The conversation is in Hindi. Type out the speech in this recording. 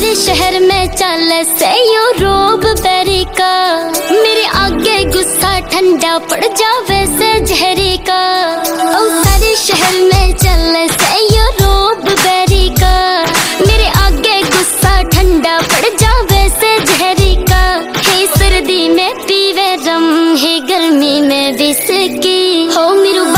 सारे शहर में चले से यूरोप अमेरिका, मेरे आगे गुस्सा ठंडा पड़ जावे से जहरी का। ओ सारे शहर में चले से यूरोप अमेरिका, मेरे आगे गुस्सा ठंडा पड़ जावे से जहरी का। हे सर्दी में पीवे रम, हे गर्मी में विस्की, हो मेरू